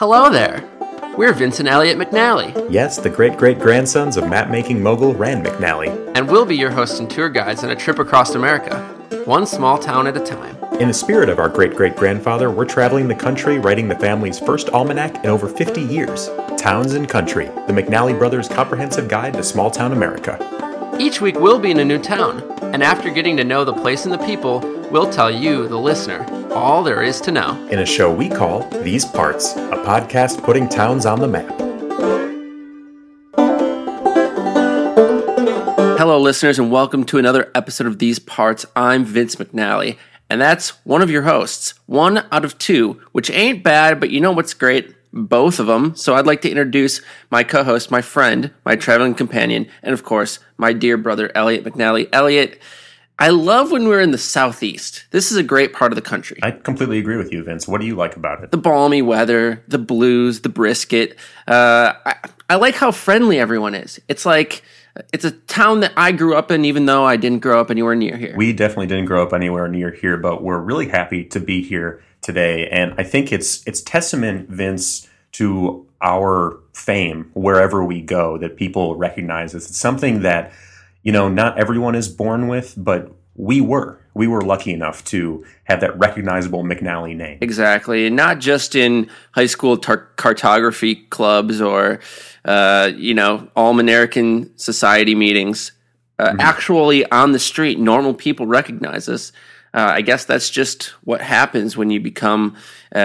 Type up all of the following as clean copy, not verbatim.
Hello there. We're Vince and Elliot McNally. Yes, the great-great-grandsons of map-making mogul Rand McNally. And we'll be your hosts and tour guides on a trip across America, one small town at a time. In the spirit of our great-great-grandfather, we're traveling the country, writing the family's first almanac in over 50 years. Towns and Country, the McNally Brothers' comprehensive guide to small-town America. Each week we'll be in a new town, and after getting to know the place and the people, we'll tell you, the listener, all there is to know. In a show we call These Parts, a podcast putting towns on the map. Hello, listeners, and welcome to another episode of These Parts. I'm Vince McNally, and that's one of your hosts, one out of two, which ain't bad, but you know what's great? Both of them. So I'd like to introduce my co-host, my friend, my traveling companion, and of course, my dear brother, Elliot McNally. Elliot, I love when we're in the Southeast. This is a great part of the country. I completely agree with you, Vince. What do you like about it? The balmy weather, the blues, the brisket. I like how friendly everyone is. It's like, it's a town that I grew up in, even though I didn't grow up anywhere near here. We definitely didn't grow up anywhere near here, but we're really happy to be here today. And I think it's testament, Vince, to our fame wherever we go, that people recognize us. It's something that, you know, not everyone is born with, but we were lucky enough to have that recognizable McNally name. Exactly. And not just in high school cartography clubs or, All-American Society meetings. Actually, on the street, normal people recognize us. I guess that's just what happens when you become,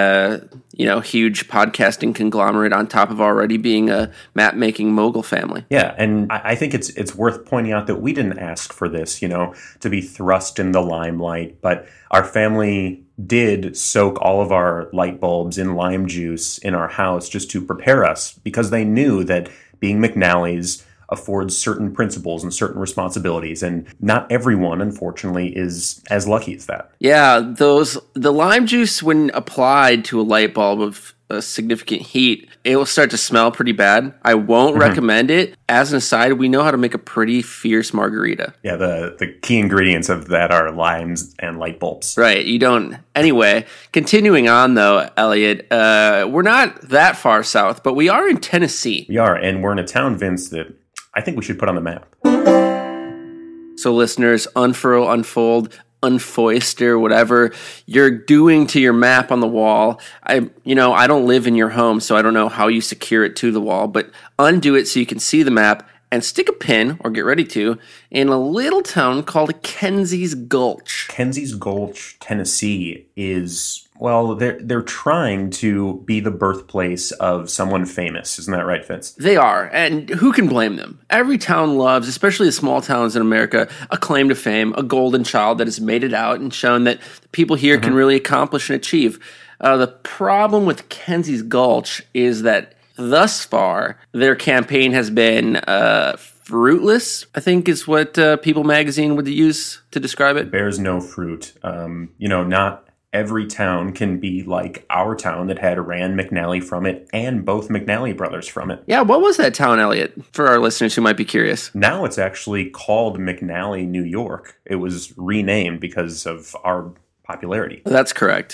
huge podcasting conglomerate on top of already being a map-making mogul family. Yeah, and I think it's worth pointing out that we didn't ask for this, to be thrust in the limelight, but our family did soak all of our light bulbs in lime juice in our house just to prepare us, because they knew that being McNally's affords certain principles and certain responsibilities, and not everyone, unfortunately, is as lucky as that. Yeah, the lime juice, when applied to a light bulb of a significant heat, it will start to smell pretty bad. I won't recommend it. As an aside, we know how to make a pretty fierce margarita. Yeah, the key ingredients of that are limes and light bulbs. Right, you don't. Anyway, continuing on though, Elliot, we're not that far south, but we are in Tennessee. We are, and we're in a town, Vince, that I think we should put on the map. So listeners, unfurl, unfold, unfoist, or whatever you're doing to your map on the wall. I don't live in your home, so I don't know how you secure it to the wall, but undo it so you can see the map and stick a pin, or get ready to, in a little town called Kenzie's Gulch. Kenzie's Gulch, Tennessee is, well, they're trying to be the birthplace of someone famous. Isn't that right, Vince? They are, and who can blame them? Every town loves, especially the small towns in America, a claim to fame, a golden child that has made it out and shown that the people here can really accomplish and achieve. The problem with Kenzie's Gulch is that thus far, their campaign has been fruitless, I think is what People magazine would use to describe it. Bears no fruit. Not every town can be like our town that had Rand McNally from it and both McNally brothers from it. Yeah, what was that town, Elliot, for our listeners who might be curious? Now it's actually called McNally, New York. It was renamed because of our popularity. That's correct.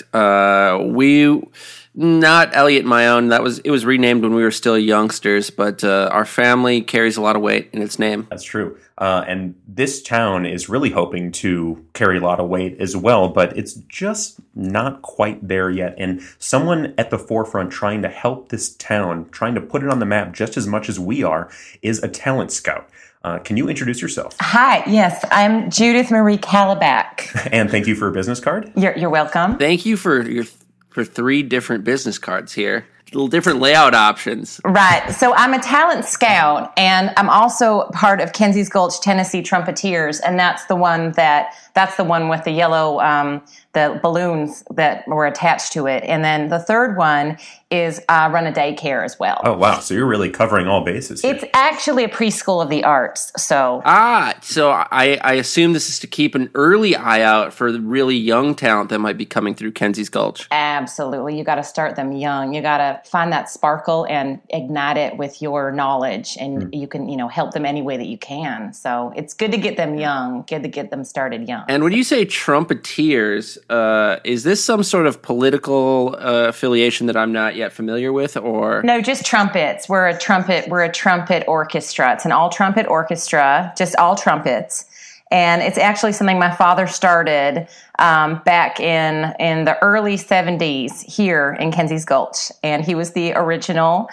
Not Elliot and my own. It was renamed when we were still youngsters, but our family carries a lot of weight in its name. That's true. And this town is really hoping to carry a lot of weight as well, but it's just not quite there yet. And someone at the forefront trying to help this town, trying to put it on the map just as much as we are, is a talent scout. Can you introduce yourself? Hi, yes, I'm Judith Marie Calabac. And thank you for a business card. You're welcome. Thank you for 3 different business cards here. Little different layout options. Right. So I'm a talent scout, and I'm also part of Kenzie's Gulch Tennessee Trumpeters, and that's the one with the yellow the balloons that were attached to it. And then the third one is run a daycare as well. Oh, wow. So you're really covering all bases here. It's actually a preschool of the arts. So I assume this is to keep an early eye out for the really young talent that might be coming through Kenzie's Gulch. Absolutely. You got to start them young. You got to find that sparkle and ignite it with your knowledge, and you can, help them any way that you can. So it's good to get them young, good to get them started young. And when you say trumpeteers, is this some sort of political affiliation that I'm not yet familiar with, or No, just trumpets. We're a trumpet orchestra. It's an all trumpet orchestra, just all trumpets. And it's actually something my father started back in the early 70s here in Kenzie's Gulch. And he was the original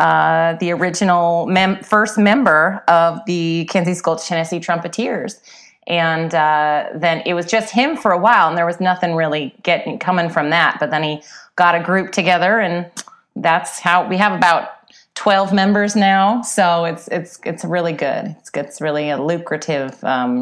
first member of the Kenzie's Gulch Tennessee Trumpeteers. And then it was just him for a while, and there was nothing really coming from that. But then he got a group together, and that's how we have about 12 members now. So it's really good. It's really a lucrative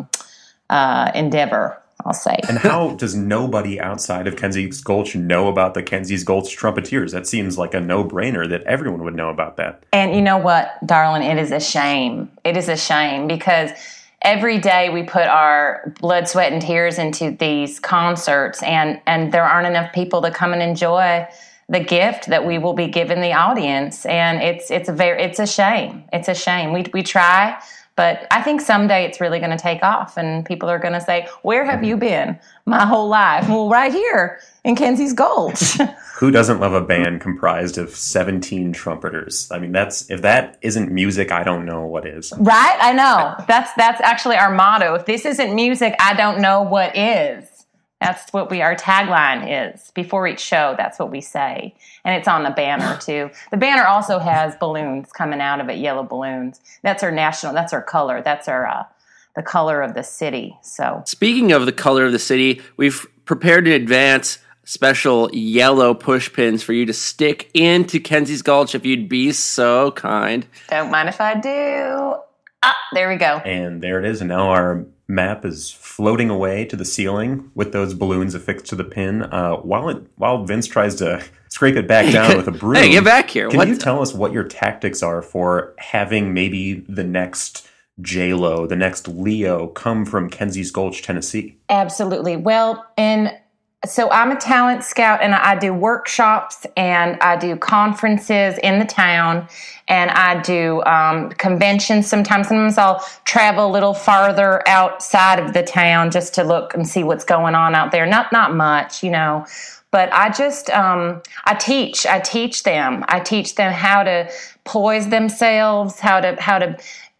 endeavor, I'll say. And how does nobody outside of Kenzie's Gulch know about the Kenzie's Gulch Trumpeteers? That seems like a no-brainer that everyone would know about that. And you know what, darling? It is a shame. It is a shame because every day we put our blood, sweat, and tears into these concerts, and there aren't enough people to come and enjoy the gift that we will be giving the audience. And it's a shame. It's a shame. We try, but I think someday it's really going to take off, and people are going to say, "Where have you been my whole life?" Well, right here in Kenzie's Gulch. Who doesn't love a band comprised of 17 trumpeters? I mean, if that isn't music, I don't know what is. Right? I know. That's actually our motto. If this isn't music, I don't know what is. That's what our tagline is. Before each show, that's what we say. And it's on the banner, too. The banner also has balloons coming out of it, yellow balloons. That's our color. That's the color of the city. So, speaking of the color of the city, we've prepared in advance special yellow push pins for you to stick into Kenzie's Gulch if you'd be so kind. Don't mind if I do. There we go. And there it is. And now our map is floating away to the ceiling with those balloons affixed to the pin. While Vince tries to scrape it back down with a broom. Hey, get back here. Can you tell us what your tactics are for having maybe the next J-Lo, the next Leo come from Kenzie's Gulch, Tennessee? Absolutely. Well, so I'm a talent scout, and I do workshops, and I do conferences in the town, and I do conventions. Sometimes I'll travel a little farther outside of the town just to look and see what's going on out there. Not much, but I just I teach them. I teach them how to poise themselves, how to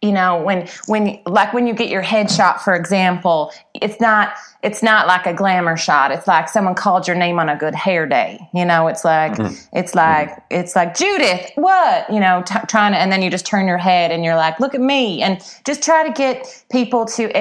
when you get your headshot, for example, it's not like a glamour shot. It's like someone called your name on a good hair day. It's like Judith, what? Trying to, and then you just turn your head and you're like, look at me, and just try to get people to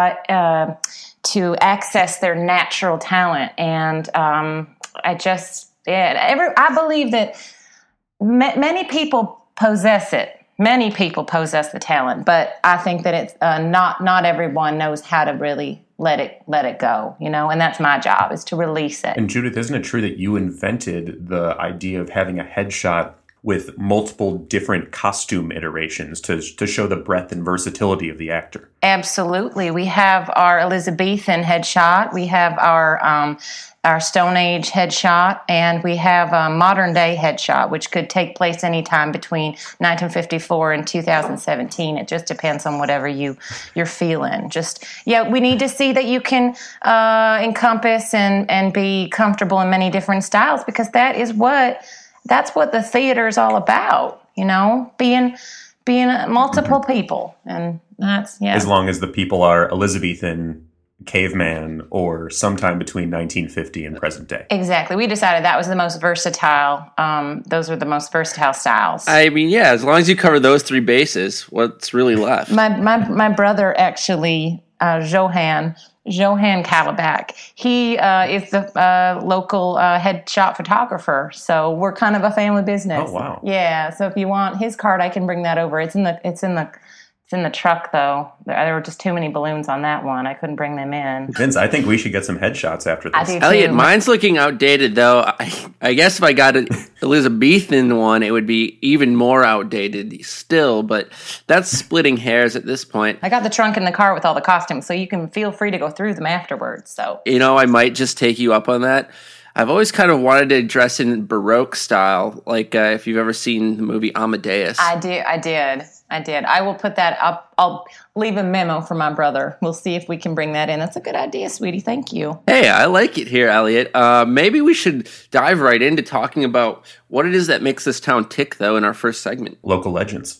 access their natural talent. And I believe that many people possess it. Many people possess the talent, but I think that it's not everyone knows how to really let it go, and that's my job, is to release it. And Judith, isn't it true that you invented the idea of having a headshot with multiple different costume iterations to show the breadth and versatility of the actor? Absolutely. We have our Elizabethan headshot. We have our Stone Age headshot, and we have a modern day headshot, which could take place anytime between 1954 and 2017. It just depends on whatever you're feeling. We need to see that you can encompass and be comfortable in many different styles, because that's what the theater is all about, being multiple people. And that's, as long as the people are Elizabethan, caveman, or sometime between 1950 and present day. Exactly. We decided that was the most versatile. Those are the most versatile styles. I mean, yeah, as long as you cover those three bases, what's really left? My brother, actually, Johan Kalibak, he is the local headshot photographer. So we're kind of a family business. Oh, wow. Yeah. So if you want his card, I can bring that over. It's in the truck, though. There were just too many balloons on that one. I couldn't bring them in. Vince, I think we should get some headshots after this. I do too. Elliot, mine's looking outdated, though. I guess if I got an Elizabethan one, it would be even more outdated still, but that's splitting hairs at this point. I got the trunk in the car with all the costumes, so you can feel free to go through them afterwards. So, I might just take you up on that. I've always kind of wanted to dress in Baroque style, like if you've ever seen the movie Amadeus. I did. I did. I will put that up. I'll leave a memo for my brother. We'll see if we can bring that in. That's a good idea, sweetie. Thank you. Hey, I like it here, Elliot. Maybe we should dive right into talking about what it is that makes this town tick, though, in our first segment. Local legends.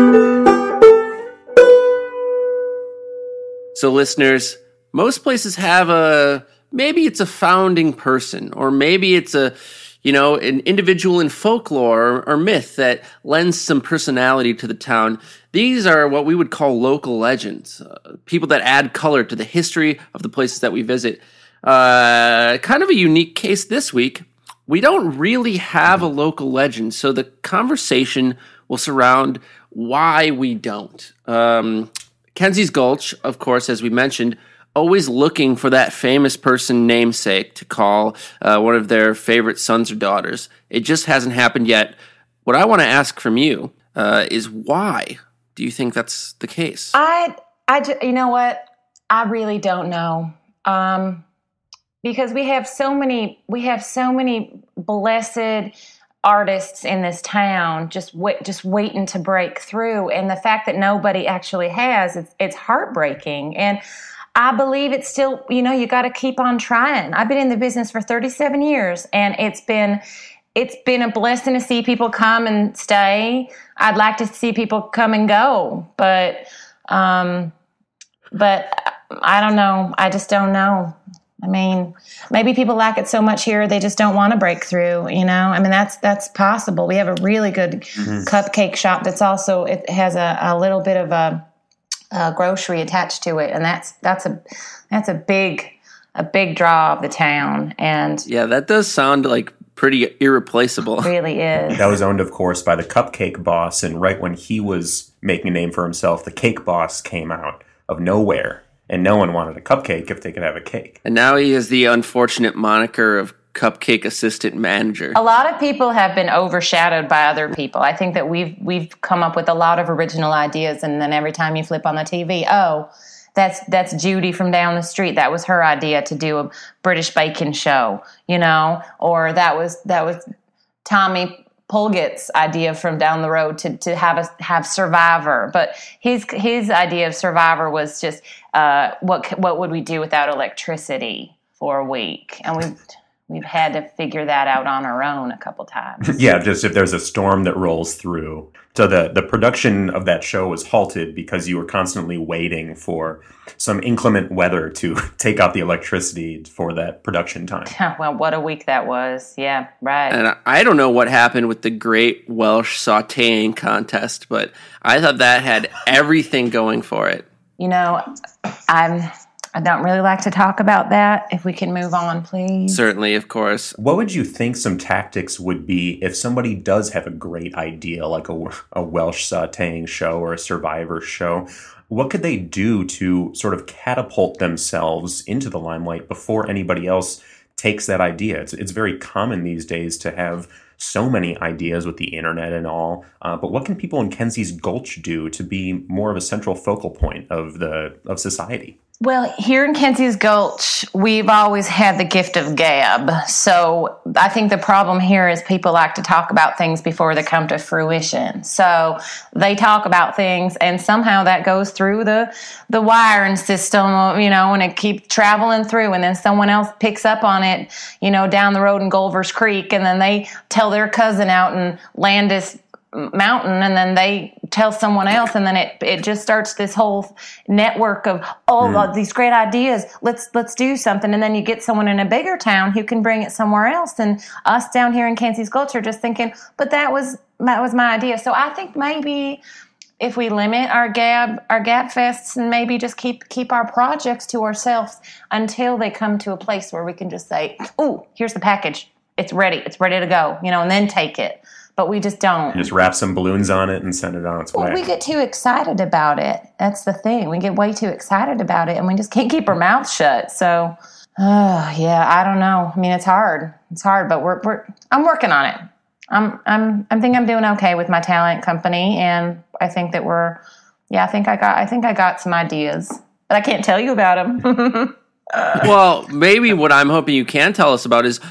So, listeners, most places have maybe it's a founding person, or maybe it's an individual in folklore or myth that lends some personality to the town. These are what we would call local legends, people that add color to the history of the places that we visit. Kind of a unique case this week. We don't really have a local legend, so the conversation will surround why we don't. Kenzie's Gulch, of course, as we mentioned, always looking for that famous person namesake to call one of their favorite sons or daughters. It just hasn't happened yet. What I want to ask from you is why do you think that's the case? You know what? I really don't know. Because we have so many blessed artists in this town just waiting to break through, and the fact that nobody actually has, it's heartbreaking. And I believe it's still, you got to keep on trying. I've been in the business for 37 years, and it's been a blessing to see people come and stay. I'd like to see people come and go, but I don't know. I just don't know. I mean, maybe people like it so much here they just don't want to break through, I mean, that's possible. We have a really good cupcake shop that's also, it has a little bit of a grocery attached to it, and that's a big draw of the town. And yeah, that does sound like pretty irreplaceable. It really is. That was owned, of course, by the Cupcake Boss, and right when he was making a name for himself, the Cake Boss came out of nowhere. And no one wanted a cupcake if they could have a cake. And now he has the unfortunate moniker of Cupcake Assistant Manager. A lot of people have been overshadowed by other people. I think that we've come up with a lot of original ideas, and then every time you flip on the TV, that's Judy from down the street. That was her idea to do a British bacon show, or that was Tommy Pulgett's idea from down the road to have Survivor. But his idea of Survivor was just what would we do without electricity for a week? And we've had to figure that out on our own a couple times. Yeah, just if there's a storm that rolls through. So the production of that show was halted because you were constantly waiting for some inclement weather to take out the electricity for that production time. Well, what a week that was. Yeah, right. And I don't know what happened with the Great Welsh Sautéing Contest, but I thought that had everything going for it. I don't really like to talk about that. If we can move on, please. Certainly, of course. What would you think some tactics would be if somebody does have a great idea, like a Welsh sautéing show or a Survivor show? What could they do to sort of catapult themselves into the limelight before anybody else takes that idea? It's very common these days to have so many ideas with the internet and all. But what can people in Kenzie's Gulch do to be more of a central focal point of society? Well, here in Kenzie's Gulch, we've always had the gift of gab. So I think the problem here is people like to talk about things before they come to fruition. So they talk about things, and somehow that goes through the wiring system, and it keeps traveling through, and then someone else picks up on it, down the road in Gulvers Creek, and then they tell their cousin out in Landis Mountain, and then they tell someone else, and then it just starts this whole network of these great ideas. Let's do something, and then you get someone in a bigger town who can bring it somewhere else. And us down here in Kenzie's Gulch are just thinking, but that was my idea. So I think maybe if we limit our gab fests and maybe just keep our projects to ourselves until they come to a place where we can just say, "Ooh, here's the package. It's ready to go," and then take it. But we just don't. Just wrap some balloons on it and send it on its way. We get too excited about it. That's the thing. We get way too excited about it, and we just can't keep our mouths shut. So, I don't know. I mean, it's hard. But I'm working on it. I think I'm doing okay with my talent company, and I think that I think I got some ideas, but I can't tell you about them. Well, maybe what I'm hoping you can tell us about is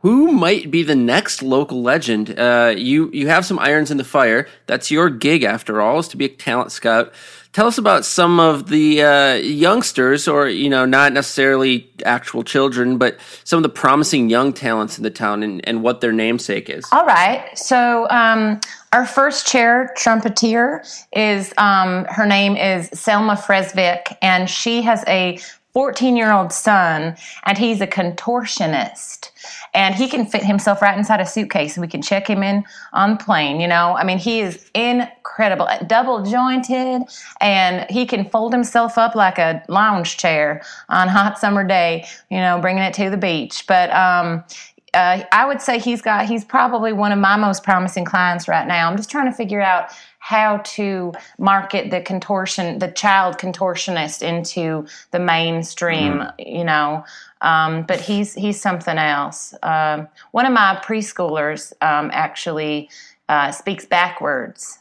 who might be the next local legend? You have some irons in the fire. That's your gig, after all, is to be a talent scout. Tell us about some of the youngsters, or not necessarily actual children, but some of the promising young talents in the town, and what their namesake is. All right. So our first chair trumpeter is her name is Selma Fresvik, and she has a 14-year-old son, and he's a contortionist. And he can fit himself right inside a suitcase, and we can check him in on the plane, he is incredible, double jointed, and he can fold himself up like a lounge chair on a hot summer day, bringing it to the beach. But I would say he's probably one of my most promising clients right now. I'm just trying to figure out how to market the child contortionist into the mainstream, but he's something else. One of my preschoolers actually speaks backwards,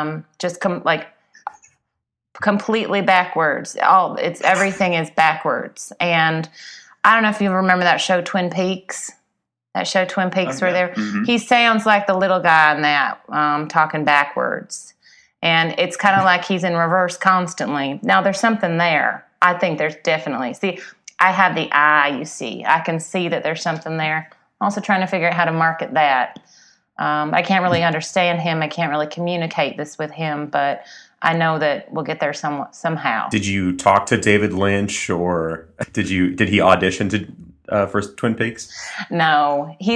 completely backwards. Everything is backwards. And I don't know if you remember that show Twin Peaks. That show Twin Peaks, where there he sounds like the little guy in that, talking backwards. And it's kind of like he's in reverse constantly. Now, there's something there. I think there's definitely. See, I have the eye, you see. I can see that there's something there. I'm also trying to figure out how to market that. I can't really understand him. I can't really communicate this with him, but I know that we'll get there somehow. Did you talk to David Lynch, or did he audition for Twin Peaks? No, he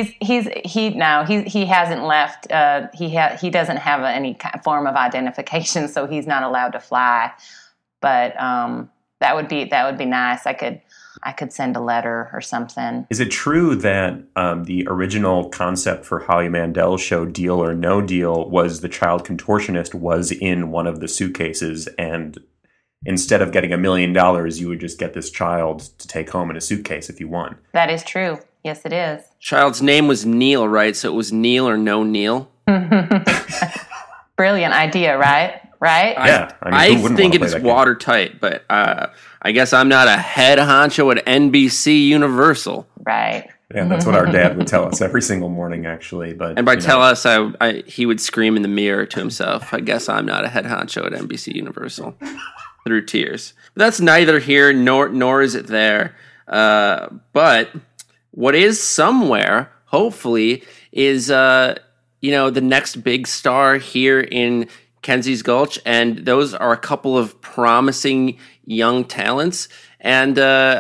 hasn't left. He doesn't have any form of identification, so he's not allowed to fly. But that would be nice. I could send a letter or something. Is it true that the original concept for Howie Mandel's show, Deal or No Deal, was the child contortionist was in one of the suitcases, and instead of getting $1 million, you would just get this child to take home in a suitcase if you won? That is true. Yes, it is. Child's name was Neil, right? So it was Neil or No Neil. Brilliant idea, right? Right? Yeah. I think it's watertight, but I guess I'm not a head honcho at NBC Universal. Right. Yeah, that's what our dad would tell us every single morning, actually. But and by tell us, he would scream in the mirror to himself, I guess I'm not a head honcho at NBC Universal, through tears. But that's neither here nor is it there. But what is somewhere, hopefully, is the next big star here in Kenzie's Gulch, and those are a couple of promising young talents. And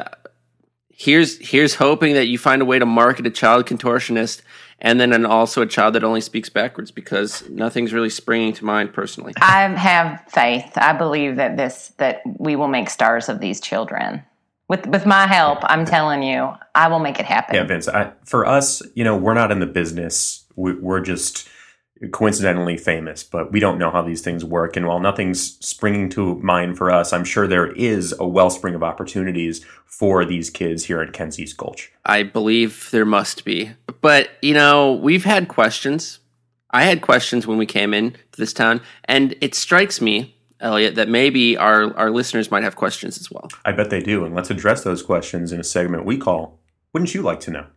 here's hoping that you find a way to market a child contortionist, and then also a child that only speaks backwards, because nothing's really springing to mind personally. I have faith. I believe that we will make stars of these children. With my help, I'm telling you, I will make it happen. Yeah, Vince, for us, we're not in the business. We're just coincidentally famous, but we don't know how these things work. And while nothing's springing to mind for us, I'm sure there is a wellspring of opportunities for these kids here at Kenzie's Gulch. I believe there must be. But, we've had questions. I had questions when we came in to this town, and it strikes me, Elliot, that maybe our listeners might have questions as well. I bet they do, and let's address those questions in a segment we call Wouldn't You Like to Know?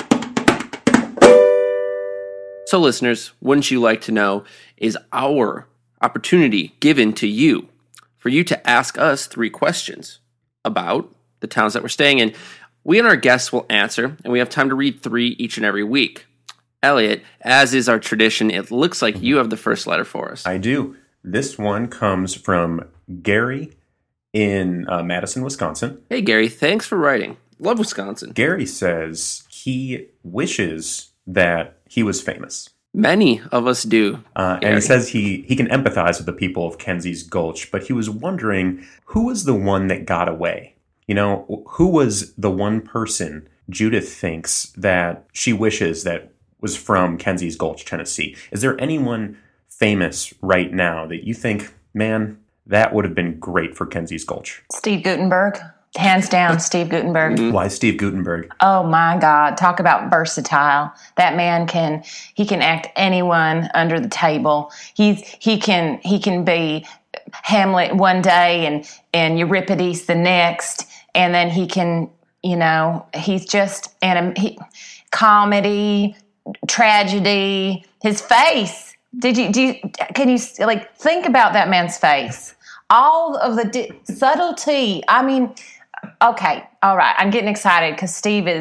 So, listeners, Wouldn't You Like to Know is our opportunity given to you for you to ask us 3 questions about the towns that we're staying in. We and our guests will answer, and we have time to read 3 each and every week. Elliot, as is our tradition, it looks like you have the first letter for us. I do. This one comes from Gary in Madison, Wisconsin. Hey, Gary, thanks for writing. Love Wisconsin. Gary says he wishes that he was famous. Many of us do. And he says he can empathize with the people of Kenzie's Gulch, but he was wondering who was the one that got away? Who was the one person Judith thinks that she wishes that was from Kenzie's Gulch, Tennessee? Is there anyone famous right now that you think, man, that would have been great for Kenzie's Gulch? Steve Guttenberg. Hands down, Steve Guttenberg. Mm-hmm. Why Steve Guttenberg? Oh my God. Talk about versatile. That man can act anyone under the table. He can be Hamlet one day and Euripides the next. And then he can, he's just, comedy, tragedy, his face. Can you like think about that man's face? All of the subtlety. I mean, okay, all right. I'm getting excited because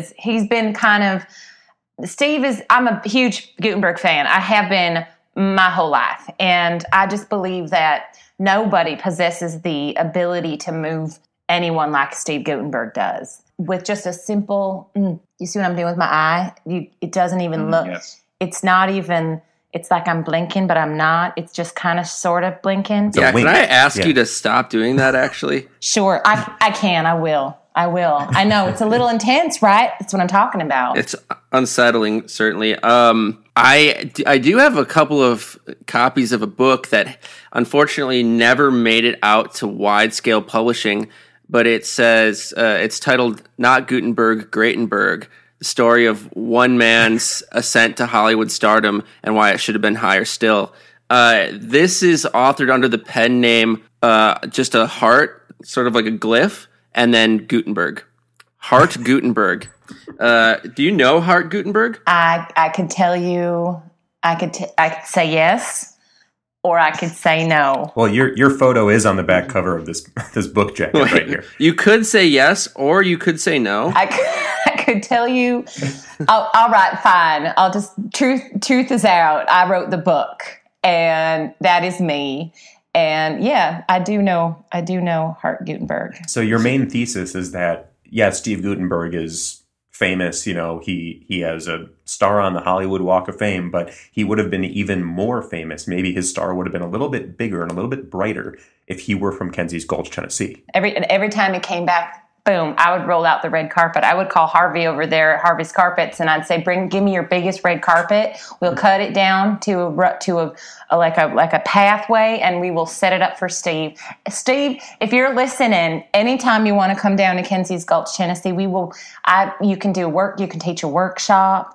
I'm a huge Gutenberg fan. I have been my whole life. And I just believe that nobody possesses the ability to move anyone like Steve Gutenberg does. With just a simple, you see what I'm doing with my eye? It doesn't even look, yes. It's not even, it's like I'm blinking, but I'm not. It's just kind of sort of blinking. Yeah, can I ask you to stop doing that, actually? Sure, I can, I will. I know, it's a little intense, right? That's what I'm talking about. It's unsettling, certainly. I do have a couple of copies of a book that unfortunately never made it out to wide-scale publishing, but it says, it's titled Not Gutenberg, Greatenberg, the story of one man's ascent to Hollywood stardom and why it should have been higher still. This is authored under the pen name, just a heart, sort of like a glyph, and then Gutenberg. Hart Gutenberg. Do you know Hart Gutenberg? I could tell you, I could say yes, or I could say no. Well, your photo is on the back cover of this book jacket right here. You could say yes, or you could say no. I could tell you. All right, fine. I'll just truth is out. I wrote the book, and that is me. And yeah, I do know Hart Gutenberg. So your main thesis is that, yeah, Steve Gutenberg is famous. You know, he has a star on the Hollywood Walk of Fame, but he would have been even more famous. Maybe his star would have been a little bit bigger and a little bit brighter if he were from Kensie's Gulch, Tennessee. Every time he came back, boom, I would roll out the red carpet. I would call Harvey over there at Harvey's Carpets, and I'd say, give me your biggest red carpet. We'll cut it down to a pathway, and we will set it up for Steve. Steve, if you're listening, anytime you want to come down to Kensie's Gulch, Tennessee, you can do work. You can teach a workshop.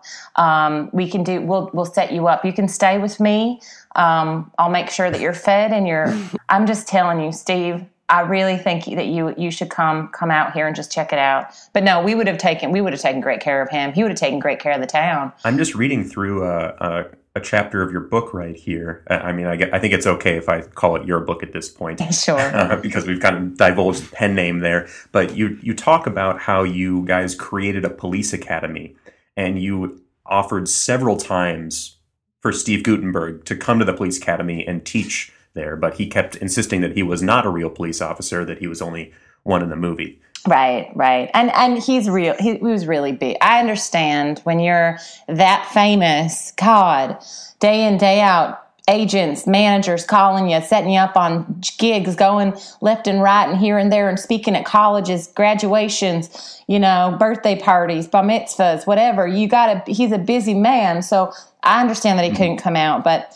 We'll set you up. You can stay with me. I'll make sure that you're fed and I'm just telling you, Steve, I really think that you should come out here and just check it out. But no, we would have taken great care of him. He would have taken great care of the town. I'm just reading through a chapter of your book right here. I mean, I think it's okay if I call it your book at this point. Sure. Because we've kind of divulged the pen name there. But you talk about how you guys created a police academy, and you offered several times for Steve Gutenberg to come to the police academy and teach there, but he kept insisting that he was not a real police officer, that he was only one in the movie. Right. And he's real. He was really big. I understand when you're that famous, God, day in, day out, agents, managers calling you, setting you up on gigs, going left and right and here and there and speaking at colleges, graduations, birthday parties, bar mitzvahs, whatever. He's a busy man. So I understand that he couldn't come out, but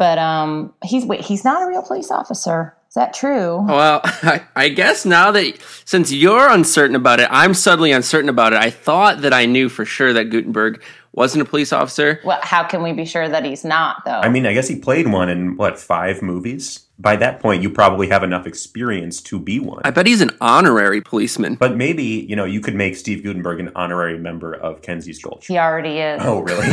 he's not a real police officer. Is that true? Well, I guess now that, since you're uncertain about it, I'm suddenly uncertain about it. I thought that I knew for sure that Gutenberg wasn't a police officer. Well, how can we be sure that he's not, though? I mean, I guess he played one in, 5 movies? By that point, you probably have enough experience to be one. I bet he's an honorary policeman. But maybe, you could make Steve Gutenberg an honorary member of Kensie's Gulch. He already is. Oh, really?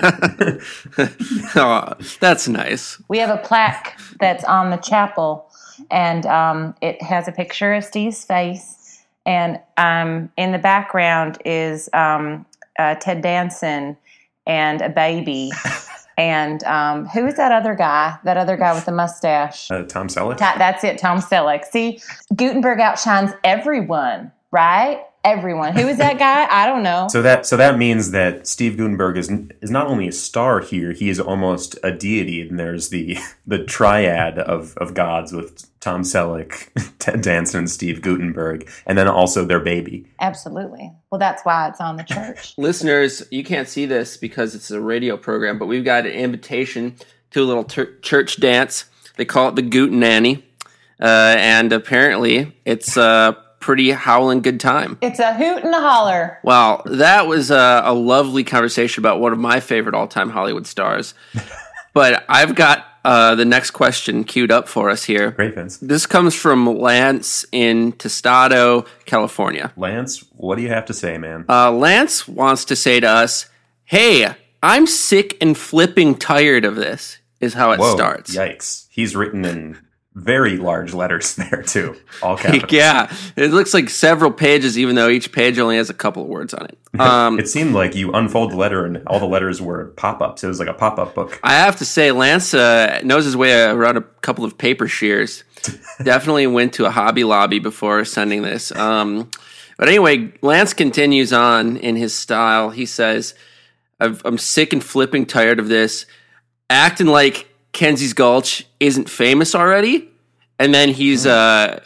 Oh, that's nice. We have a plaque that's on the chapel, and it has a picture of Steve's face, and in the background is Ted Danson and a baby. And who is that other guy? That other guy with the mustache? Tom Selleck? That's it, Tom Selleck. See, Gutenberg outshines everyone, right? Everyone. Who is that guy? I don't know. So that means that Steve Gutenberg is not only a star here, he is almost a deity. And there's the triad of gods with Tom Selleck, Ted Danson, and Steve Gutenberg, and then also their baby. Absolutely. Well, that's why it's on the church. Listeners, you can't see this because it's a radio program, but we've got an invitation to a little church dance. They call it the Guten Nanny, and apparently it's pretty howling good time. It's a hoot and a holler. Well, that was a lovely conversation about one of my favorite all-time Hollywood stars. But I've got the next question queued up for us here. Great, Vince. This comes from Lance in Tostado, California. Lance, what do you have to say, man? Lance wants to say to us, Hey, I'm sick and flipping tired of this, is how it starts. Yikes. He's written in very large letters there, too. All capitals. Yeah, it looks like several pages, even though each page only has a couple of words on it. It seemed like you unfold the letter and all the letters were pop-ups. It was like a pop-up book. I have to say, Lance knows his way around a couple of paper shears. Definitely went to a Hobby Lobby before sending this. But anyway, Lance continues on in his style. He says, I'm sick and flipping tired of this. Acting like Kenzie's Gulch isn't famous already. And then he's what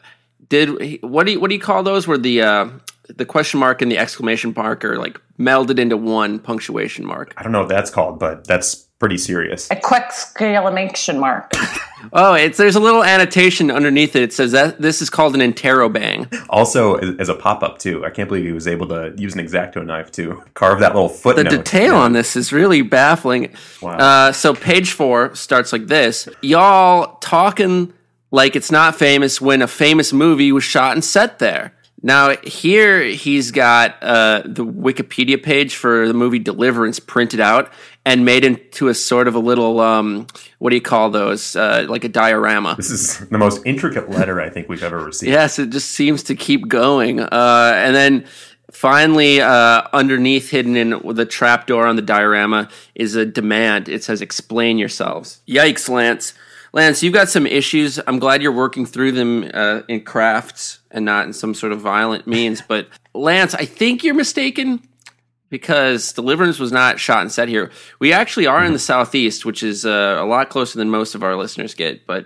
do you call those where the question mark and the exclamation mark are like melded into one punctuation mark? I don't know what that's called, but that's pretty serious. A quick exclamation mark. Oh, there's a little annotation underneath it. It says that this is called an interrobang. Also, as a pop-up, too. I can't believe he was able to use an X-Acto knife to carve that little footnote. The detail on this is really baffling. Wow. So page 4 starts like this. Y'all talking like it's not famous when a famous movie was shot and set there. Now, here he's got the Wikipedia page for the movie Deliverance printed out and made into a sort of a little, what do you call those? Like a diorama. This is the most intricate letter I think we've ever received. Yes, it just seems to keep going. And then finally, underneath, hidden in the trapdoor on the diorama, is a demand. It says, explain yourselves. Yikes, Lance. Lance, you've got some issues. I'm glad you're working through them in crafts and not in some sort of violent means. But Lance, I think you're mistaken because Deliverance was not shot and set here. We actually are in the Southeast, which is a lot closer than most of our listeners get. But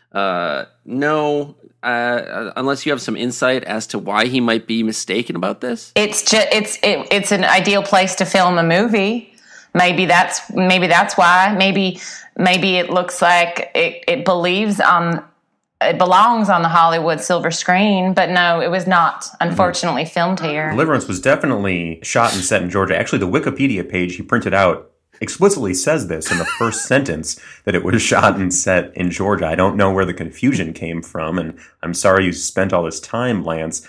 no, unless you have some insight as to why he might be mistaken about this. It's an ideal place to film a movie. Maybe that's why. Maybe it looks like it belongs on the Hollywood silver screen, but no, it was not, unfortunately, filmed here. Deliverance was definitely shot and set in Georgia. Actually, the Wikipedia page he printed out explicitly says this in the first sentence, that it was shot and set in Georgia. I don't know where the confusion came from, and I'm sorry you spent all this time, Lance.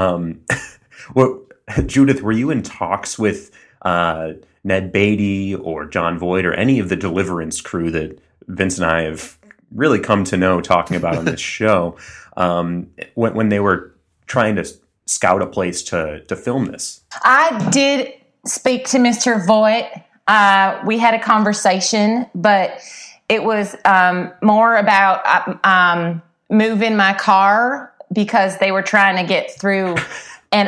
Judith, were you in talks with Ned Beatty or John Voight or any of the Deliverance crew that Vince and I have really come to know talking about on this show when they were trying to scout a place to film this? I did speak to Mr. Voight. We had a conversation, but it was more about moving my car because they were trying to get through. And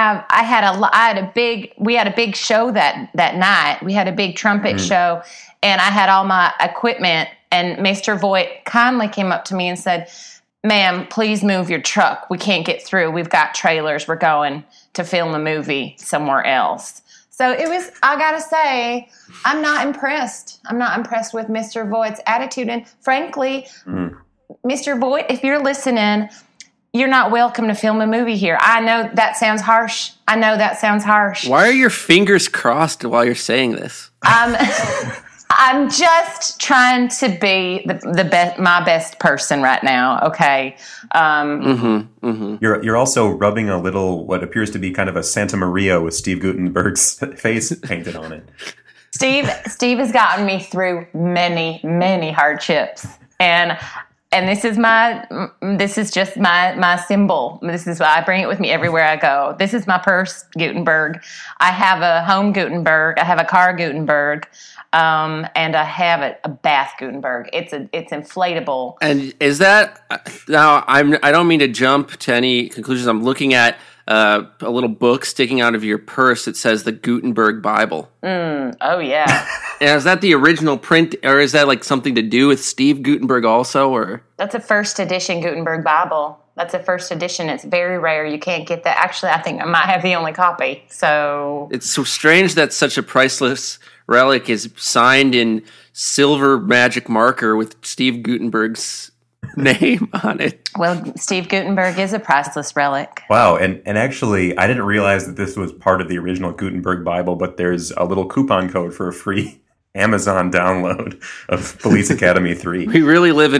we had a big show that night. We had a big trumpet show, and I had all my equipment. And Mr. Voight kindly came up to me and said, "Ma'am, please move your truck. We can't get through. We've got trailers. We're going to film a movie somewhere else." So it was, I gotta say, I'm not impressed. I'm not impressed with Mr. Voight's attitude. And frankly, Mr. Voight, if you're listening, you're not welcome to film a movie here. I know that sounds harsh. Why are your fingers crossed while you're saying this? I'm just trying to be my best person right now. Okay. You're also rubbing a little what appears to be kind of a Santa Maria with Steve Guttenberg's face painted on it. Steve has gotten me through many, many hardships, and this is just my symbol. This is why I bring it with me everywhere I go. This is my purse, Gutenberg. I have a home Gutenberg. I have a car Gutenberg. And I have a bath Gutenberg. It's inflatable. And is that now? I don't mean to jump to any conclusions. I'm looking at a little book sticking out of your purse that says the Gutenberg Bible. Oh yeah. And is that the original print, or is that like something to do with Steve Gutenberg also? Or that's a first edition Gutenberg Bible. That's a first edition. It's very rare. You can't get that. Actually, I think I might have the only copy. So it's so strange that such a priceless relic is signed in silver magic marker with Steve Gutenberg's name on it. Well, Steve Gutenberg is a priceless relic. Wow, and actually, I didn't realize that this was part of the original Gutenberg Bible, but there's a little coupon code for a free Amazon download of Police Academy 3. We really live in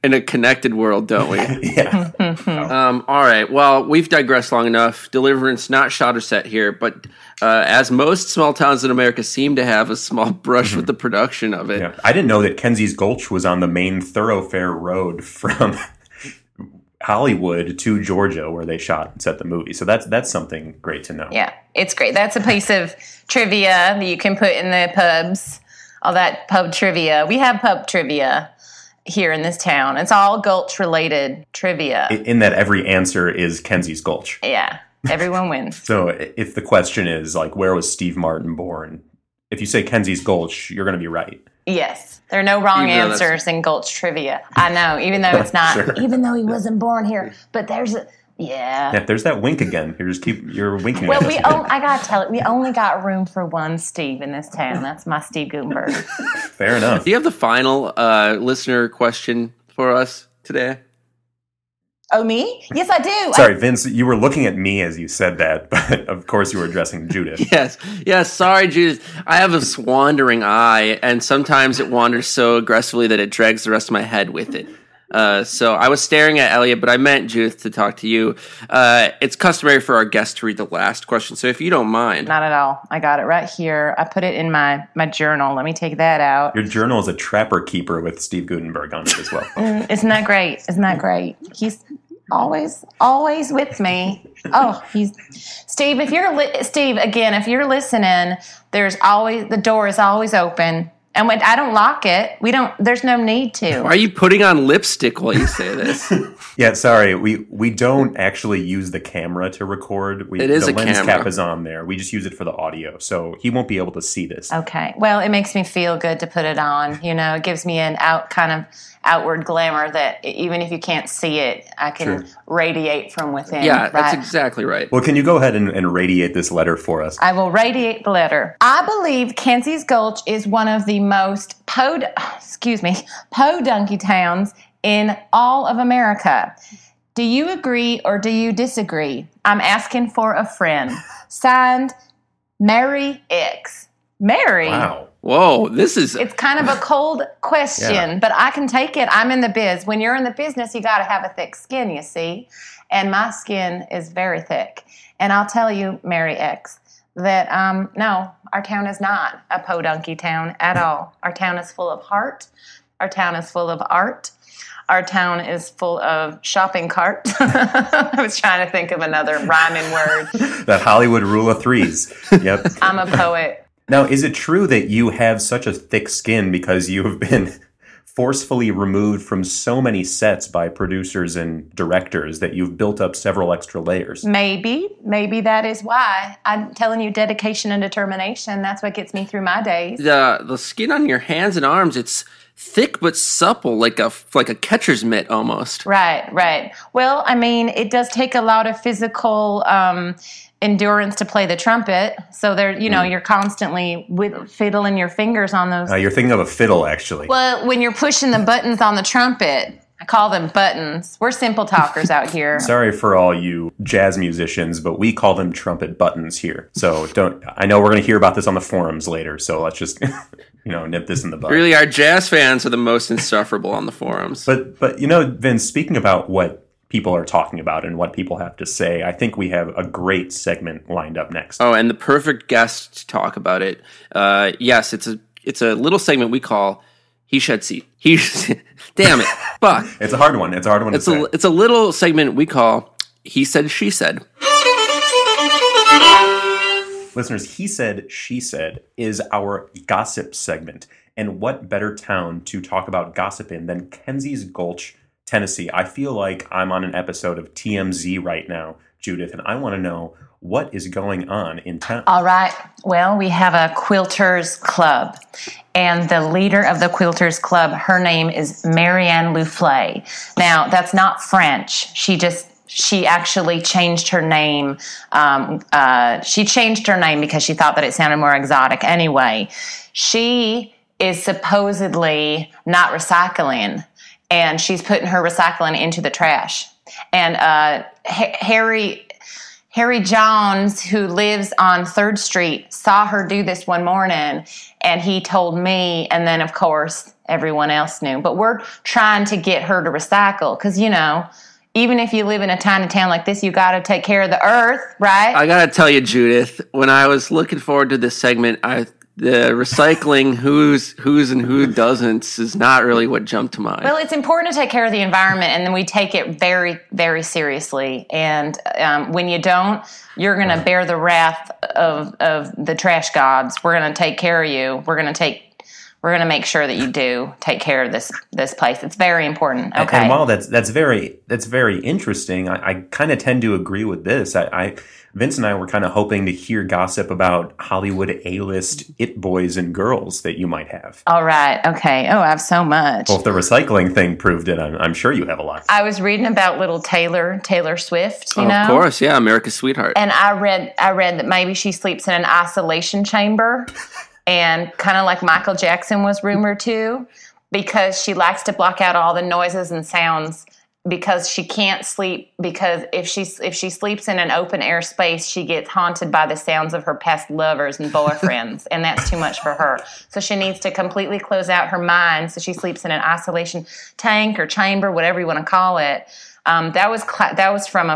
in a connected world, don't we? Yeah. All right. Well, we've digressed long enough. Deliverance, not shot or set here, but as most small towns in America seem to have a small brush with the production of it. Yeah. I didn't know that Kenzie's Gulch was on the main thoroughfare road from Hollywood to Georgia, where they shot and set the movie. So that's something great to know. Yeah, it's great. That's a piece of trivia that you can put in the pubs. All that pub trivia. We have pub trivia here in this town. It's all Gulch related trivia. In that every answer is Kenzie's Gulch. Yeah, everyone wins. So if the question is like, where was Steve Martin born? If you say Kenzie's Gulch, you're going to be right. Yes. There are no wrong Even though answers in Gulch trivia. I know, even though it's not, Sure. even though he wasn't born here. But there's a, Yeah, there's that wink again. You're winking Well, at us. I gotta tell it, we only got room for one Steve in this town. That's my Steve Gutenberg. Fair enough. Do you have the final listener question for us today? Oh, me? Yes, I do. Sorry, Vince, you were looking at me as you said that, but of course you were addressing Judith. Yes. Sorry, Judith. I have this wandering eye, and sometimes it wanders so aggressively that it drags the rest of my head with it. So I was staring at Elliot, but I meant Judith to talk to you. It's customary for our guest to read the last question, so if you don't mind. Not at all. I got it right here. I put it in my journal. Let me take that out. Your journal is a trapper keeper with Steve Gutenberg on it as well. Isn't that great? Isn't that great? He's always with me. Oh, Steve. If you're listening, the door is always open. And when I don't lock it, there's no need to. Why are you putting on lipstick while you say this? Yeah, sorry. We don't actually use the camera to record. It is the a lens camera. cap is on there. We just use it for the audio, so he won't be able to see this. Okay. Well, it makes me feel good to put it on. It gives me an outward glamour that even if you can't see it, I can radiate from within. Yeah, right? that's exactly right. Well, can you go ahead and radiate this letter for us? I will radiate the letter. I believe Kenzie's Gulch is one of the most podunky towns in all of America. Do you agree or do you disagree? I'm asking for a friend. Signed, Mary X. Mary. Wow. Whoa, this is... It's kind of a cold question, but I can take it. I'm in the biz. When you're in the business, you got to have a thick skin, you see. And my skin is very thick. And I'll tell you, Mary X, that no, our town is not a podunky town at all. Our town is full of heart. Our town is full of art. Our town is full of shopping cart. I was trying to think of another rhyming word. That Hollywood rule of threes. Yep. I'm a poet. Now, is it true that you have such a thick skin because you have been forcefully removed from so many sets by producers and directors that you've built up several extra layers? Maybe that is why. I'm telling you, dedication and determination, that's what gets me through my days. The skin on your hands and arms, it's thick but supple, like a catcher's mitt almost. Right. Well, I mean, it does take a lot of physical endurance to play the trumpet. So you're constantly fiddling your fingers on those. You're thinking of a fiddle, actually. Well, when you're pushing the buttons on the trumpet, I call them buttons. We're simple talkers out here. Sorry for all you jazz musicians, but we call them trumpet buttons here. So I know we're going to hear about this on the forums later, so let's just nip this in the bud. Really, our jazz fans are the most insufferable on the forums. But Vince, speaking about what people are talking about and what people have to say, I think we have a great segment lined up next. Oh, and the perfect guest to talk about it. Yes, it's a little segment we call He Shed Seed. Damn it. Fuck. It's a hard one. It's a little segment we call He Said, She Said. Listeners, He Said, She Said is our gossip segment. And what better town to talk about gossip in than Kenzie's Gulch, Tennessee? I feel like I'm on an episode of TMZ right now, Judith, and I want to know what is going on in town. All right. Well, we have a quilters club, and the leader of the quilters club, her name is Marianne Louflé. Now, that's not French. She actually changed her name. She changed her name because she thought that it sounded more exotic. Anyway, she is supposedly not recycling, and she's putting her recycling into the trash. And Harry Jones, who lives on 3rd Street, saw her do this one morning, and he told me, and then, of course, everyone else knew. But we're trying to get her to recycle because, even if you live in a tiny town like this, you got to take care of the earth, right? I got to tell you, Judith, when I was looking forward to this segment, the recycling who's and who doesn't is not really what jumped to mind. Well, it's important to take care of the environment, and then we take it very, very seriously. And when you don't, you're going to bear the wrath of the trash gods. We're going to take care of you. We're going to make sure that you do take care of this place. It's very important. Okay. And while that's very interesting, I kind of tend to agree with this. Vince and I were kind of hoping to hear gossip about Hollywood A-list it boys and girls that you might have. All right. Okay. Oh, I have so much. Well, if the recycling thing proved it, I'm sure you have a lot. I was reading about little Taylor Swift, Of course, yeah, America's sweetheart. And I read that maybe she sleeps in an isolation chamber, and kind of like Michael Jackson was rumored to, because she likes to block out all the noises and sounds. Because she can't sleep, because if she sleeps in an open air space, she gets haunted by the sounds of her past lovers and boyfriends, and that's too much for her. So she needs to completely close out her mind. So she sleeps in an isolation tank or chamber, whatever you want to call it. That was from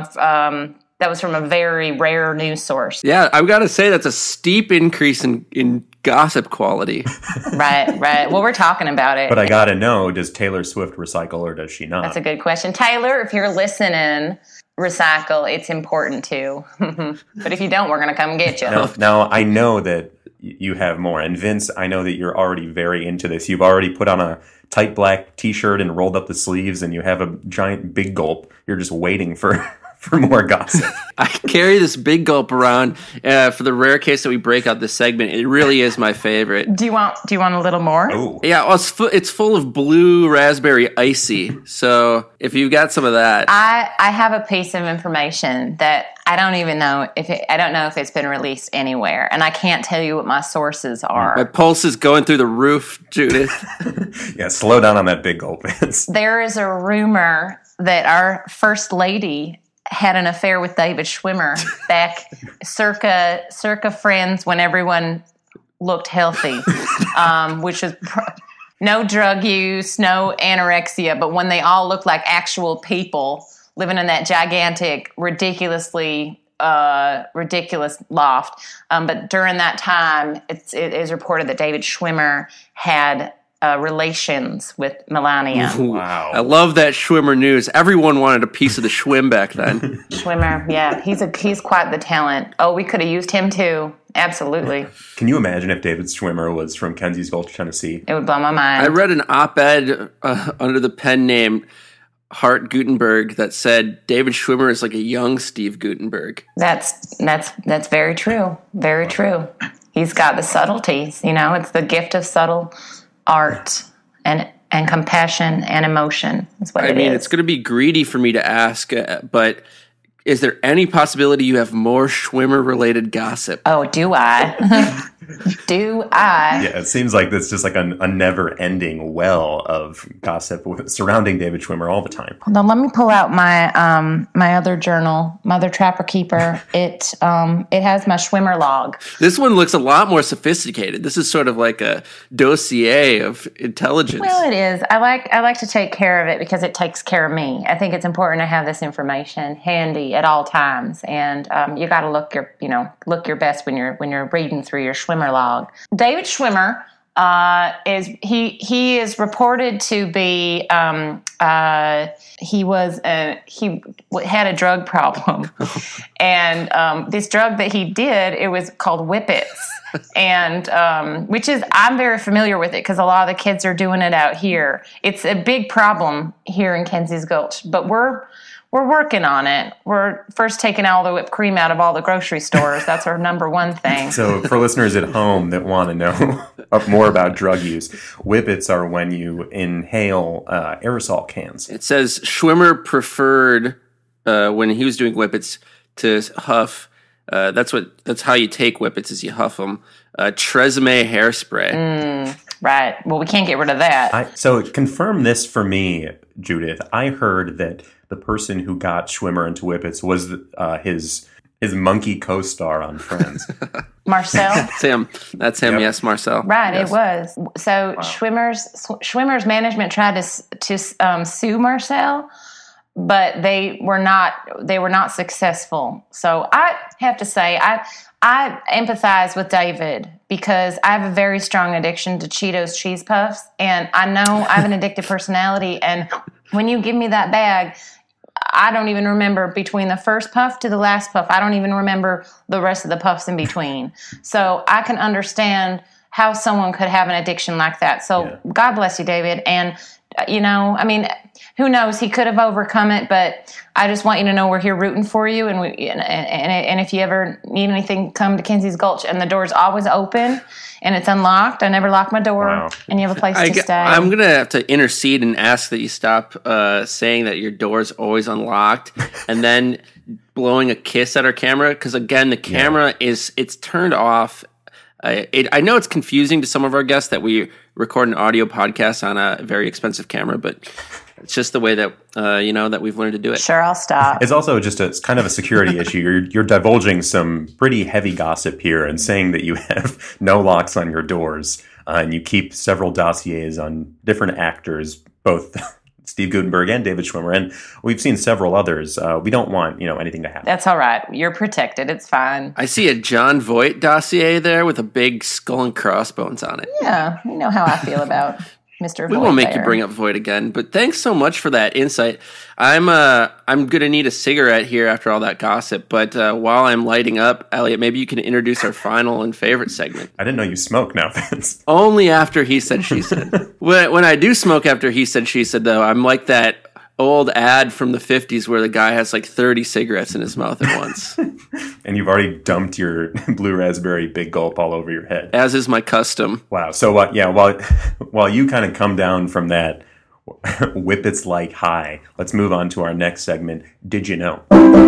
a very rare news source. Yeah, I've got to say that's a steep increase in gossip quality. Right. Well, we're talking about it. But I got to know, does Taylor Swift recycle or does she not? That's a good question. Taylor, if you're listening, recycle. It's important too. But if you don't, we're going to come get you. Now, I know that you have more. And Vince, I know that you're already very into this. You've already put on a tight black T-shirt and rolled up the sleeves, and you have a giant big gulp. You're just waiting for more gossip. I carry this big gulp around for the rare case that we break out this segment. It really is my favorite. Do you want a little more? Oh. Yeah, well, it's full of blue raspberry icy. So if you've got some of that. I have a piece of information that I don't even know if it's been released anywhere, and I can't tell you what my sources are. My pulse is going through the roof, Judith. Yeah, slow down on that big gulp, Vince. There is a rumor that our first lady had an affair with David Schwimmer back circa Friends, when everyone looked healthy, which was no drug use, no anorexia, but when they all looked like actual people living in that gigantic, ridiculous loft. But during that time, it is reported that David Schwimmer had relations with Melania. Wow. I love that Schwimmer news. Everyone wanted a piece of the Schwim back then. Schwimmer, yeah. He's quite the talent. Oh, we could have used him too. Absolutely. Can you imagine if David Schwimmer was from Kenzie's Gulch, Tennessee? It would blow my mind. I read an op-ed under the pen name Hart Gutenberg that said David Schwimmer is like a young Steve Gutenberg. That's very true. Very true. He's got the subtleties, it's the gift of subtle art and compassion and emotion is what it is. I mean, it's going to be greedy for me to ask, but is there any possibility you have more Schwimmer-related gossip? Oh, do I? Do I? Yeah, it seems like it's just like a never-ending well of gossip surrounding David Schwimmer all the time. Hold on, let me pull out my my other journal, Mother Trapper Keeper. It has my Schwimmer log. This one looks a lot more sophisticated. This is sort of like a dossier of intelligence. Well, it is. I like to take care of it because it takes care of me. I think it's important to have this information handy at all times, and you got to look your best when you're reading through your Schwimmer log. David Schwimmer is reported to be he had a drug problem, and this drug that he did, it was called Whippets, and I'm very familiar with it because a lot of the kids are doing it out here. It's a big problem here in Kenzie's Gulch, but we're working on it. We're first taking all the whipped cream out of all the grocery stores. That's our number one thing. So for listeners at home that want to know more about drug use, Whippets are when you inhale aerosol cans. It says Schwimmer preferred, when he was doing Whippets, to huff. That's how you take Whippets, is you huff them. Tresemme hairspray. Right. Well, we can't get rid of that. So confirm this for me, Judith. I heard that the person who got Schwimmer into Whippets was his His monkey co-star on Friends. Marcel. That's him. Yep. Yes, Marcel. Right, Yes. it was. So Schwimmer's management tried to sue Marcel, but they were not successful. So I have to say I empathize with David because I have a very strong addiction to Cheetos cheese puffs, and I know I have an addictive personality. And when you give me that bag, I don't even remember between the first puff to the last puff. I don't even remember the rest of the puffs in between. So I can understand how someone could have an addiction like that. So God bless you, David. And, I mean, who knows? He could have overcome it, but I just want you to know we're here rooting for you. And if you ever need anything, come to Kenzie's Gulch. And the door's always open and it's unlocked. I never lock my door. Wow. And you have a place to stay. I'm going to have to intercede and ask that you stop saying that your door's always unlocked and then blowing a kiss at our camera. Because, again, the camera it's turned off. I know it's confusing to some of our guests that we record an audio podcast on a very expensive camera, but it's just the way that that we've learned to do it. Sure, I'll stop. It's also just it's kind of a security issue. You're divulging some pretty heavy gossip here and saying that you have no locks on your doors and you keep several dossiers on different actors, both Steve Guttenberg and David Schwimmer, and we've seen several others. We don't want anything to happen. That's all right. You're protected. It's fine. I see a John Voight dossier there with a big skull and crossbones on it. Yeah, you know how I feel about Mr. Voight. We won't make there. you bring up Voight again, but thanks so much for that insight. I'm gonna need a cigarette here after all that gossip, but while I'm lighting up, Elliot, maybe you can introduce our final and favorite segment. I didn't know you smoke now, Vince. Only after he said, she said. When I do smoke after he said, she said, though, I'm like that old ad from the 50s where the guy has like 30 cigarettes in his mouth at once. And you've already dumped your blue raspberry big gulp all over your head. As is my custom. Wow. So, while you kind of come down from that whippets like high, let's move on to our next segment, Did You Know?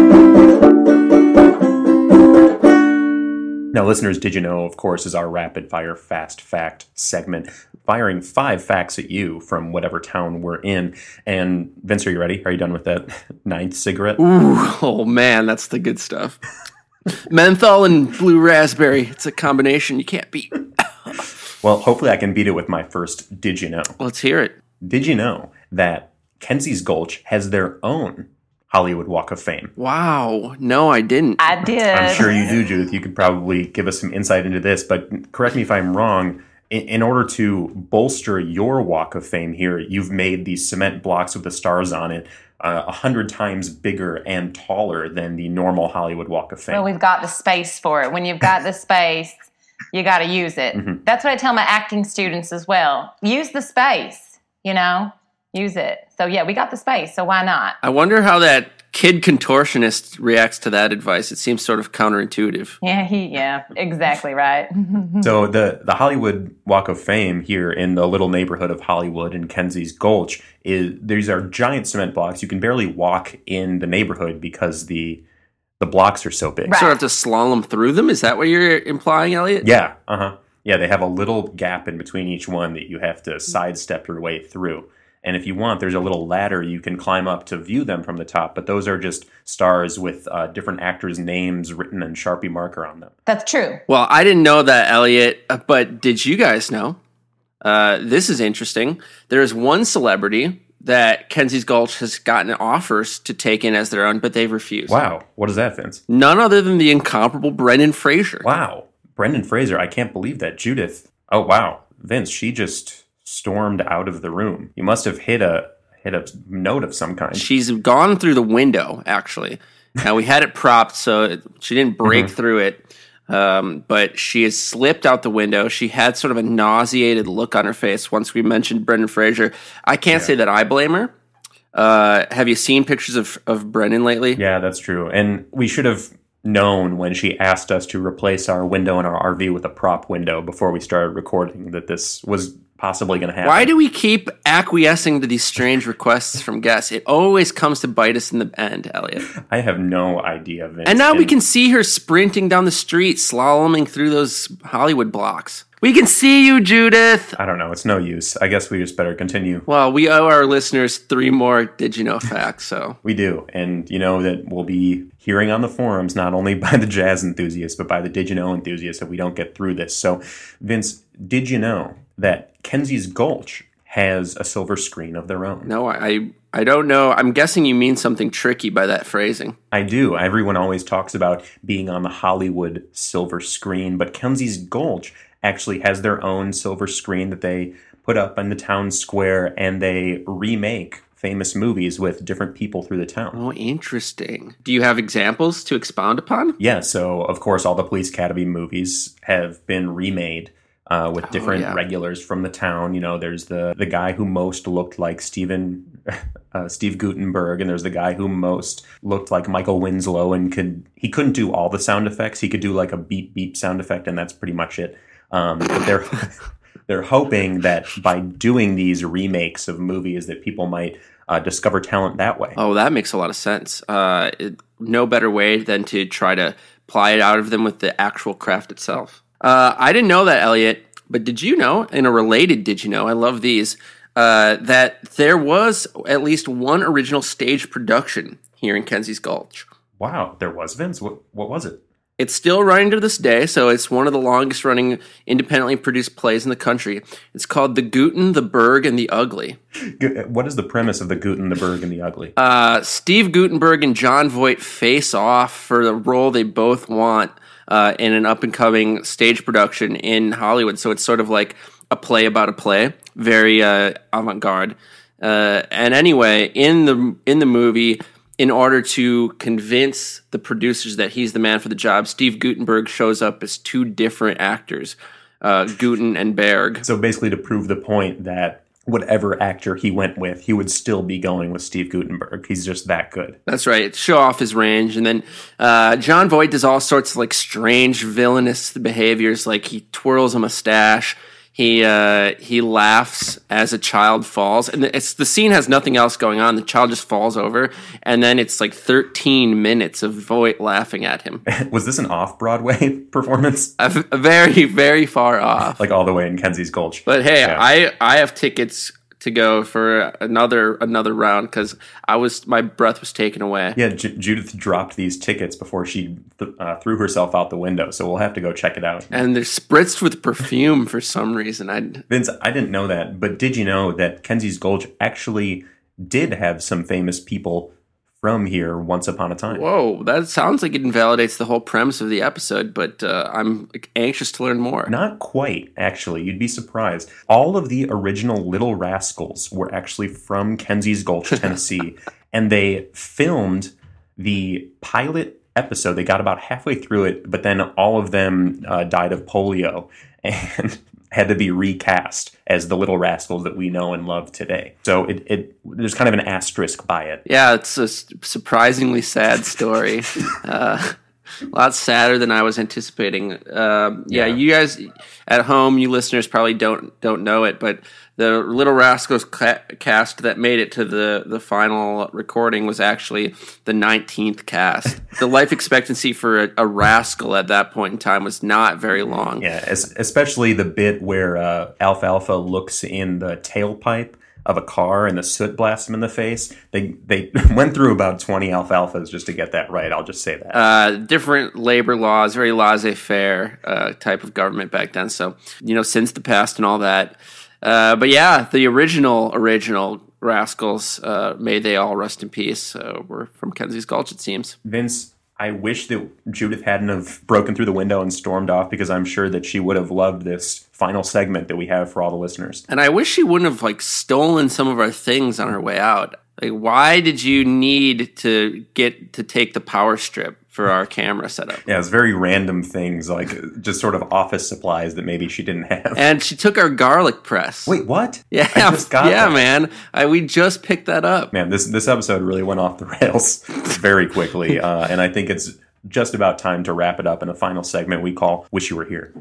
Now, listeners, Did You Know, of course, is our rapid-fire fast fact segment, firing 5 facts at you from whatever town we're in. And, Vince, are you ready? Are you done with that 9th cigarette? Ooh, oh man, that's the good stuff. Menthol and blue raspberry. It's a combination you can't beat. Well, hopefully I can beat it with my first Did You Know? Let's hear it. Did you know that Kenzie's Gulch has their own Hollywood Walk of Fame? Wow. No, I didn't. I did. I'm sure you do, Judith. You could probably give us some insight into this, but correct me if I'm wrong. In order to bolster your Walk of Fame here, you've made these cement blocks with the stars on it 100 times bigger and taller than the normal Hollywood Walk of Fame. Well, we've got the space for it. When you've got the space, you got to use it. Mm-hmm. That's what I tell my acting students as well. Use the space, use it. So, yeah, we got the space, so why not? I wonder how that kid contortionist reacts to that advice. It seems sort of counterintuitive. Yeah, exactly right. So the Hollywood Walk of Fame here in the little neighborhood of Hollywood in Kenzie's Gulch, these are giant cement blocks. You can barely walk in the neighborhood because the blocks are so big. Right. Sort of have to slalom through them? Is that what you're implying, Elliot? Yeah, Yeah, they have a little gap in between each one that you have to sidestep your way through. And if you want, there's a little ladder you can climb up to view them from the top. But those are just stars with different actors' names written in Sharpie marker on them. That's true. Well, I didn't know that, Elliot, but did you guys know? This is interesting. There is one celebrity that Kenzie's Gulch has gotten offers to take in as their own, but they've refused. Wow. What is that, Vince? None other than the incomparable Brendan Fraser. Wow. Brendan Fraser. I can't believe that. Judith. Oh, wow. Vince, she just stormed out of the room. You must have hit a note of some kind. She's gone through the window, actually. Now, we had it propped, so she didn't break through it. But she has slipped out the window. She had sort of a nauseated look on her face once we mentioned Brendan Fraser. I can't say that I blame her. Have you seen pictures of Brendan lately? Yeah, that's true. And we should have known when she asked us to replace our window in our RV with a prop window before we started recording that this was possibly going to happen. Why do we keep acquiescing to these strange requests from guests? It always comes to bite us in the end, Elliot. I have no idea, Vince. And now we can see her sprinting down the street, slaloming through those Hollywood blocks. We can see you, Judith. I don't know. It's no use. I guess we just better continue. Well, we owe our listeners 3 more Did You Know facts, so. We do. And you know that we'll be hearing on the forums, not only by the jazz enthusiasts, but by the Did You Know enthusiasts if we don't get through this. So, Vince, did you know that Kenzie's Gulch has a silver screen of their own? No, I don't know. I'm guessing you mean something tricky by that phrasing. I do. Everyone always talks about being on the Hollywood silver screen, but Kenzie's Gulch actually has their own silver screen that they put up in the town square, and they remake famous movies with different people through the town. Oh, interesting. Do you have examples to expound upon? Yeah, so of course all the Police Academy movies have been remade with different regulars from the town. You know, there's the guy who most looked like Steve Guttenberg, and there's the guy who most looked like Michael Winslow, and he couldn't do all the sound effects. He could do like a beep beep sound effect, and that's pretty much it. But they're hoping that by doing these remakes of movies that people might discover talent that way. Oh, that makes a lot of sense. No better way than to try to ply it out of them with the actual craft itself. I didn't know that, Elliot, but did you know, in a related Did You Know, I love these, that there was at least one original stage production here in Kenzie's Gulch. Wow, there was, Vince. What was it? It's still running to this day, so it's one of the longest running independently produced plays in the country. It's called The Guten, the Berg, and the Ugly. What is the premise of The Guten, the Berg, and the Ugly? Steve Guttenberg and Jon Voight face off for the role they both want in an up-and-coming stage production in Hollywood. So it's sort of like a play about a play, very avant-garde. And anyway, in the movie, in order to convince the producers that he's the man for the job, Steve Guttenberg shows up as 2 different actors, Guten and Berg. So basically to prove the point that whatever actor he went with, he would still be going with Steve Guttenberg. He's just that good. That's right. Show off his range. And then Jon Voight does all sorts of like strange, villainous behaviors, like he twirls a mustache. He laughs as a child falls, and the scene has nothing else going on. The child just falls over, and then it's like 13 minutes of Voight laughing at him. Was this an off-Broadway performance? Very, very far off. Like all the way in Kenzie's Gulch. But hey, yeah. I have tickets to go for another round because my breath was taken away. Yeah, Judith dropped these tickets before she threw herself out the window, so we'll have to go check it out. And they're spritzed with perfume for some reason. Vince, I didn't know that, but did you know that Kenzie's Gulch actually did have some famous people from here once upon a time? Whoa, that sounds like it invalidates the whole premise of the episode, but I'm anxious to learn more. Not quite, actually. You'd be surprised. All of the original Little Rascals were actually from Kenzie's Gulch, Tennessee, and they filmed the pilot episode. They got about halfway through it, but then all of them died of polio and had to be recast as the Little Rascals that we know and love today. So there's kind of an asterisk by it. Yeah, it's a surprisingly sad story. A lot sadder than I was anticipating. You guys at home, you listeners probably don't know it, but the Little Rascals cast that made it to the final recording was actually the 19th cast. The life expectancy for a rascal at that point in time was not very long. Yeah, especially the bit where Alfalfa looks in the tailpipe of a car and the soot blasts him in the face. They went through about 20 alfalfas just to get that right. I'll just say that. Different labor laws, very laissez-faire type of government back then. So, since the past and all that. But yeah, the original Rascals, may they all rest in peace, were from Kenzie's Gulch, it seems. Vince, I wish that Judith hadn't have broken through the window and stormed off, because I'm sure that she would have loved this final segment that we have for all the listeners. And I wish she wouldn't have stolen some of our things on her way out. Why did you need to take the power strip for our camera setup? Yeah, it's very random things, like just sort of office supplies that maybe she didn't have. And she took our garlic press. Wait, what? Yeah, I just got that. Man. We just picked that up. Man, this episode really went off the rails very quickly, and I think it's just about time to wrap it up in a final segment we call Wish You Were Here.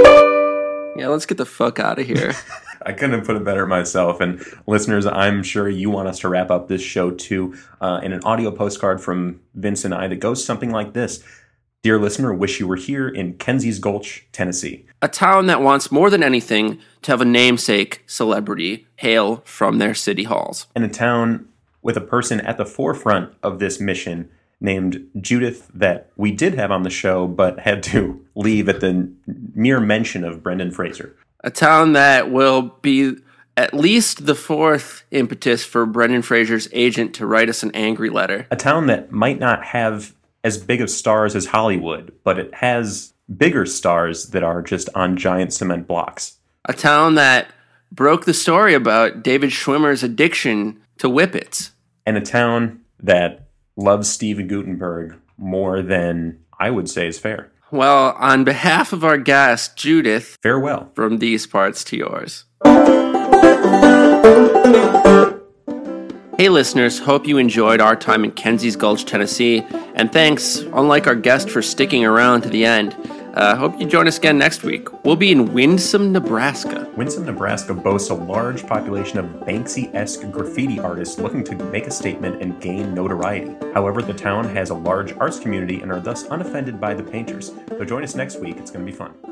Yeah, let's get the fuck out of here. I couldn't have put it better myself. And listeners, I'm sure you want us to wrap up this show too in an audio postcard from Vince and I that goes something like this. Dear listener, wish you were here in Kenzie's Gulch, Tennessee. A town that wants more than anything to have a namesake celebrity hail from their city halls. And a town with a person at the forefront of this mission named Judith that we did have on the show but had to leave at the mere mention of Brendan Fraser. A town that will be at least the fourth impetus for Brendan Fraser's agent to write us an angry letter. A town that might not have as big of stars as Hollywood, but it has bigger stars that are just on giant cement blocks. A town that broke the story about David Schwimmer's addiction to whippets. And a town that loves Steven Guttenberg more than I would say is fair. Well, on behalf of our guest, Judith, farewell. From these parts to yours. Hey listeners, hope you enjoyed our time in Kenzie's Gulch, Tennessee, and thanks, unlike our guest, for sticking around to the end. Hope you join us again next week. We'll be in Winsome, Nebraska. Winsome, Nebraska boasts a large population of Banksy-esque graffiti artists looking to make a statement and gain notoriety. However, the town has a large arts community and are thus unoffended by the painters. So join us next week. It's going to be fun.